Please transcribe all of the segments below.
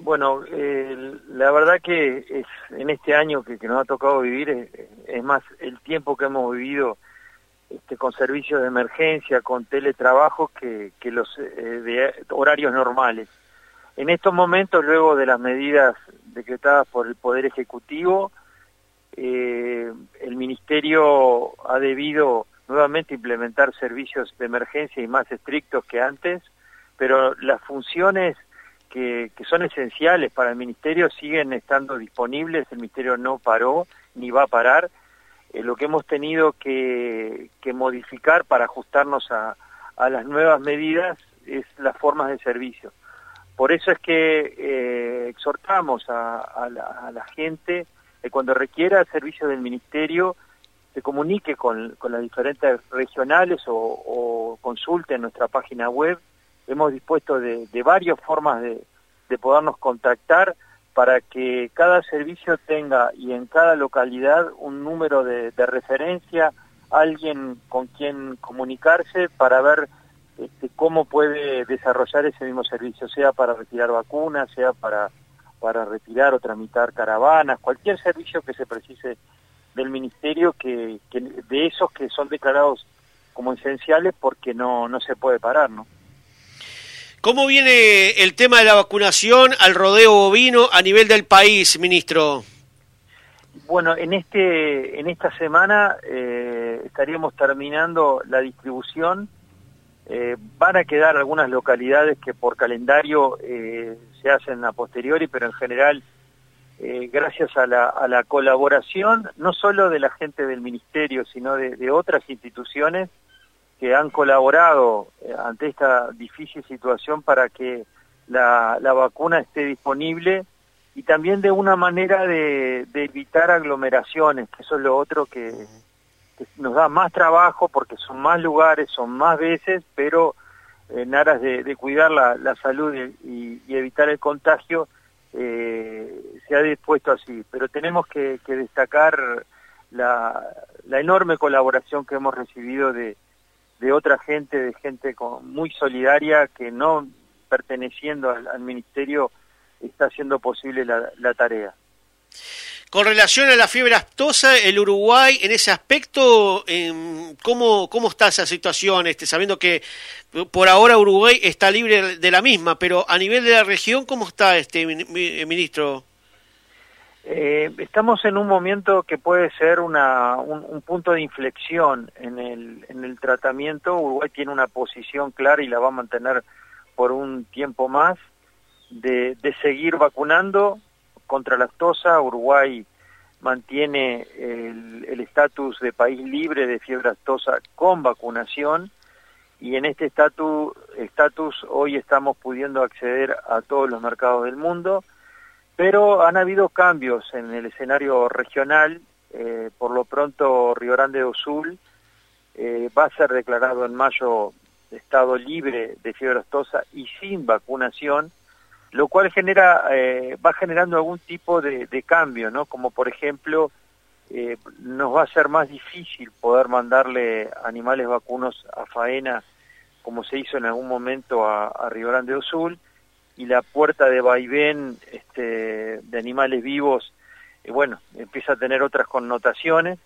Bueno, la verdad que en este año que nos ha tocado vivir, es más el tiempo que hemos vivido con servicios de emergencia, con teletrabajo, que los de horarios normales. En estos momentos, luego de las medidas decretadas por el Poder Ejecutivo, el Ministerio ha debido nuevamente implementar servicios de emergencia y más estrictos que antes, pero las funciones que son esenciales para el Ministerio siguen estando disponibles. El Ministerio no paró ni va a parar. Lo que hemos tenido que modificar para ajustarnos a las nuevas medidas es las formas de servicio. Por eso es que exhortamos a la gente que cuando requiera servicio del Ministerio se comunique con las diferentes regionales o consulte en nuestra página web. Hemos dispuesto de varias formas de podernos contactar para que cada servicio tenga y en cada localidad un número de referencia, alguien con quien comunicarse para ver cómo puede desarrollar ese mismo servicio, sea para retirar vacunas, sea para retirar o tramitar caravanas, cualquier servicio que se precise del Ministerio, que de esos que son declarados como esenciales, porque no se puede parar, ¿no? ¿Cómo viene el tema de la vacunación al rodeo bovino a nivel del país, ministro? Bueno, en esta semana estaríamos terminando la distribución. Van a quedar algunas localidades que por calendario se hacen a posteriori, pero en general, gracias a la colaboración, no solo de la gente del Ministerio, sino de otras instituciones que han colaborado ante esta difícil situación para que la vacuna esté disponible, y también de una manera de evitar aglomeraciones, que eso es lo otro que nos da más trabajo porque son más lugares, son más veces, pero en aras de cuidar la salud y evitar el contagio, se ha dispuesto así. Pero tenemos que destacar la enorme colaboración que hemos recibido de otra gente, de gente muy solidaria, que no perteneciendo al Ministerio está haciendo posible la tarea. Con relación a la fiebre aftosa, el Uruguay, en ese aspecto, ¿cómo está esa situación? Sabiendo que por ahora Uruguay está libre de la misma, pero a nivel de la región, ¿cómo está ministro? Estamos en un momento que puede ser un punto de inflexión en el tratamiento. Uruguay tiene una posición clara y la va a mantener por un tiempo más de seguir vacunando contra la aftosa. Uruguay mantiene el estatus de país libre de fiebre aftosa con vacunación, y en este estatus hoy estamos pudiendo acceder a todos los mercados del mundo. Pero han habido cambios en el escenario regional. Por lo pronto, Río Grande do Sul va a ser declarado en mayo estado libre de fiebre aftosa y sin vacunación, lo cual va generando algún tipo de cambio, ¿no? Como por ejemplo, nos va a ser más difícil poder mandarle animales vacunos a faena, como se hizo en algún momento a Río Grande do Sul, y la puerta de vaivén de animales vivos, empieza a tener otras connotaciones.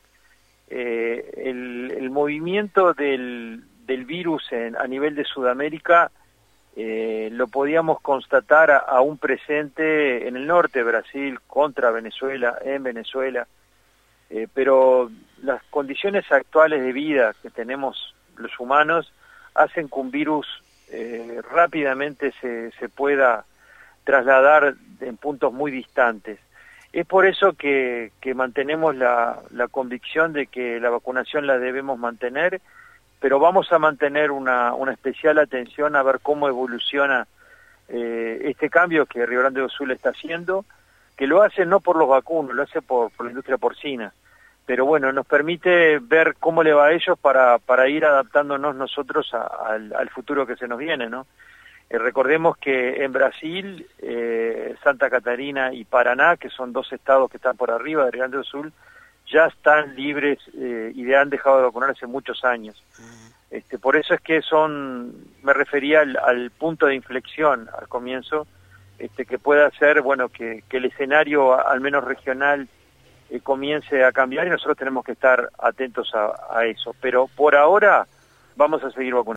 El movimiento del virus a nivel de Sudamérica lo podíamos constatar aún presente en el norte de Brasil, contra Venezuela, en Venezuela, pero las condiciones actuales de vida que tenemos los humanos hacen que un virus rápidamente se pueda trasladar en puntos muy distantes. Es por eso que mantenemos la convicción de que la vacunación la debemos mantener, pero vamos a mantener una especial atención a ver cómo evoluciona este cambio que Río Grande do Sul está haciendo, que lo hace no por los vacunos, lo hace por la industria porcina. Pero bueno, nos permite ver cómo le va a ellos para ir adaptándonos nosotros al futuro que se nos viene, ¿no? Recordemos que en Brasil, Santa Catarina y Paraná, que son dos estados que están por arriba de Río Grande do Sul, ya están libres y han dejado de vacunar hace muchos años. Por eso es que me refería al punto de inflexión al comienzo, que pueda hacer, bueno, que el escenario, al menos regional, comience a cambiar, y nosotros tenemos que estar atentos a eso. Pero por ahora vamos a seguir vacunando.